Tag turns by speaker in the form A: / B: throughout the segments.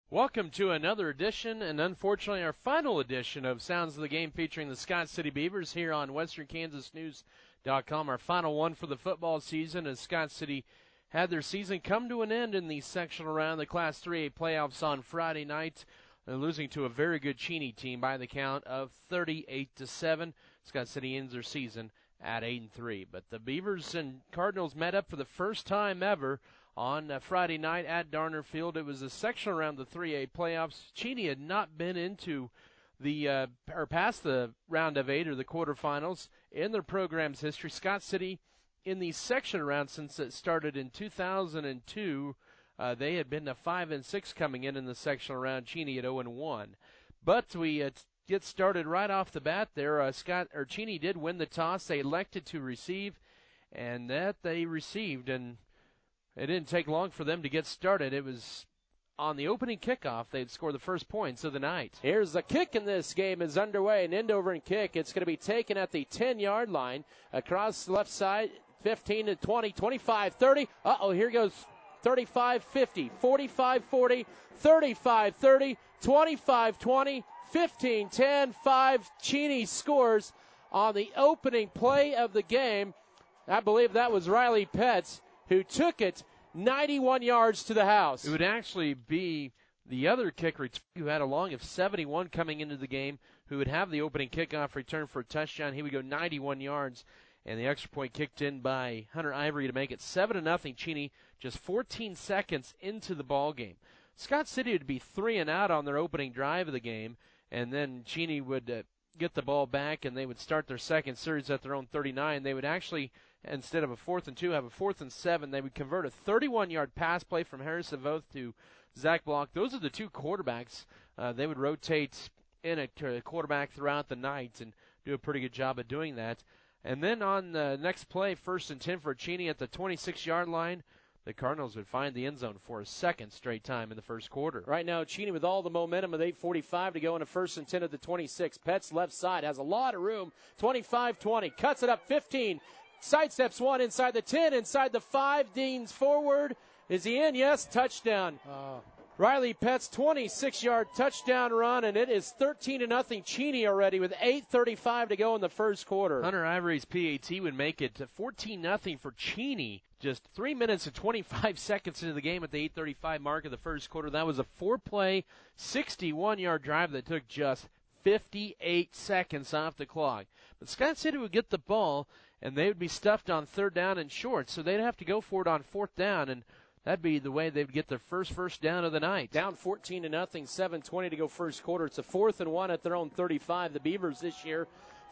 A: Welcome to another edition, and unfortunately our final edition of Sounds of the Game featuring the Scott City Beavers here on WesternKansasNews.com. Our final one for the football season as Scott City had their season come to an end in the sectional round, the Class 3A playoffs on Friday night, losing to a very good Cheney team by the count of 38-7. Scott City ends their season at 8-3. But the Beavers and Cardinals met up for the first time ever on Friday night at Darner Field. It was a sectional round of the 3A playoffs. Cheney had not been into the or past the round of 8 or the quarterfinals in their program's history. Scott City in the section round since it started in 2002. They had been to 5-6 coming in the sectional round. Cheney at 0-1. But we get started right off the bat there. Cheney did win the toss. They elected to receive, and that they received, and it didn't take long for them to get started. It was on the opening kickoff they'd score the first points of the night.
B: Here's the kick in this game is underway, an end-over kick. It's going to be taken at the 10-yard line across the left side, 15 to 20, 25, 30. Here goes 35-50, 45-40, 35-30, 25-20, 15-10, 5. Cheney scores on the opening play of the game. I believe that was Riley Petz, who took it 91 yards to the house.
A: It would actually be the other kicker who had a long of 71 coming into the game, who would have the opening kickoff return for a touchdown. He would go 91 yards, and the extra point kicked in by Hunter Ivory to make it 7-0. Cheney just 14 seconds into the ball game. Scott City would be 3-and-out on their opening drive of the game, and then Cheney would get the ball back, and they would start their second series at their own 39. They would actually, instead of a 4th and 2, have a 4th and 7. They would convert a 31-yard pass play from Harrison Voth to Zach Block. Those are the two quarterbacks. They would rotate in a quarterback throughout the night and do a pretty good job of doing that. And then on the next play, 1st and 10 for Cheney at the 26-yard line, the Cardinals would find the end zone for a second straight time in the first quarter.
B: Right now, Cheney with all the momentum with 8:45 to go in a 1st and 10 at the 26. Petz left side has a lot of room. 25-20, cuts it up 15. Sidesteps one inside the 10, inside the 5, Deans forward. Is he in? Yes, touchdown. Riley Petz, 26-yard touchdown run, and it is 13-0 Cheney already with 8:35 to go in the first quarter.
A: Hunter Ivory's PAT would make it 14-0 for Cheney. Just 3 minutes and 25 seconds into the game at the 8:35 mark of the first quarter. That was a 4-play, 61-yard drive that took just 58 seconds off the clock. But Scott City would get the ball, and they would be stuffed on 3rd down and short, so they'd have to go for it on 4th down, and that'd be the way they'd get their first down of the night.
B: Down 14-0, 7:20 to go first quarter. It's a 4th and 1 at their own 35. The Beavers this year,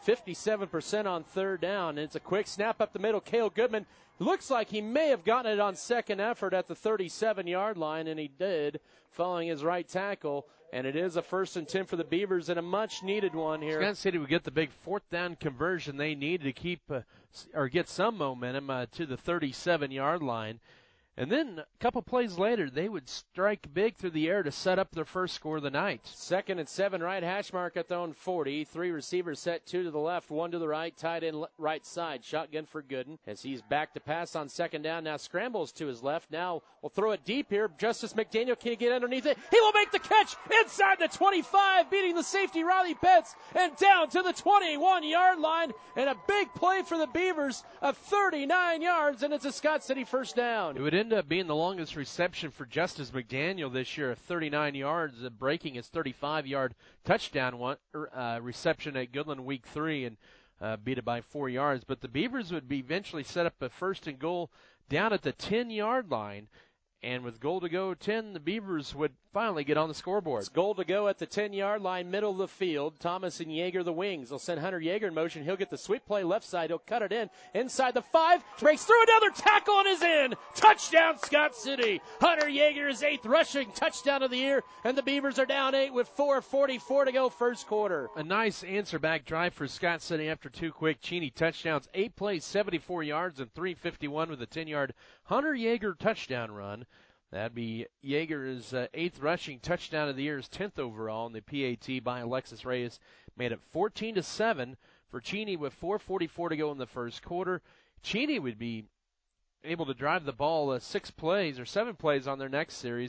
B: 57% on 3rd down. And it's a quick snap up the middle. Cale Goodman looks like he may have gotten it on second effort at the 37-yard line, and he did, following his right tackle. And it is a 1st and 10 for the Beavers and a much-needed one here.
A: Scott City would get the big 4th down conversion they need to keep or get some momentum to the 37-yard line. And then a couple plays later, they would strike big through the air to set up their first score of the night.
B: 2nd and 7, right hash mark at their own 40. 3 receivers set, 2 to the left, 1 to the right, tight end right side. Shotgun for Gooden as he's back to pass on 2nd down. Now scrambles to his left. Now we'll throw it deep here. Justice McDaniel can't get underneath it. He will make the catch inside the 25, beating the safety Riley Petz and down to the 21-yard line. And a big play for the Beavers of 39 yards, and it's a Scott City first down.
A: It would end up being the longest reception for Justice McDaniel this year of 39 yards, breaking his 35-yard touchdown reception at Goodland week 3 and beat it by 4 yards. But the Beavers would be eventually set up a 1st and goal down at the 10-yard line. And with goal to go 10, the Beavers would finally get on the scoreboard.
B: It's goal to go at the 10-yard line, middle of the field. Thomas and Yeager the wings. They'll send Hunter Yeager in motion. He'll get the sweep play left side. He'll cut it in. Inside the 5. Breaks through another tackle and is in. Touchdown, Scott City. Hunter Yeager's 8th rushing touchdown of the year. And the Beavers are down 8 with 4:44 to go first quarter.
A: A nice answer back drive for Scott City after 2 quick Cheney touchdowns. 8 plays, 74 yards, and 3:51 with a 10-yard Hunter Yeager touchdown run. That'd be Yeager's 8th rushing touchdown of the year, his 10th overall, and the PAT by Alexis Reyes made it 14-7 for Cheney with 4:44 to go in the first quarter. Cheney would be able to drive the ball 6 plays or 7 plays on their next series,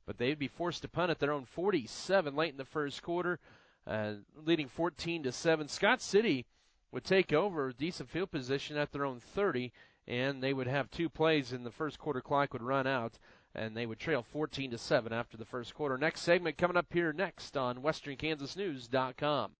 A: but they'd be forced to punt at their own 47 late in the first quarter, leading 14-7. Scott City would take over decent field position at their own 30, and they would have 2 plays in the first quarter. Clock would run out, and they would trail 14-7 after the first quarter. Next segment coming up here next on WesternKansasNews.com.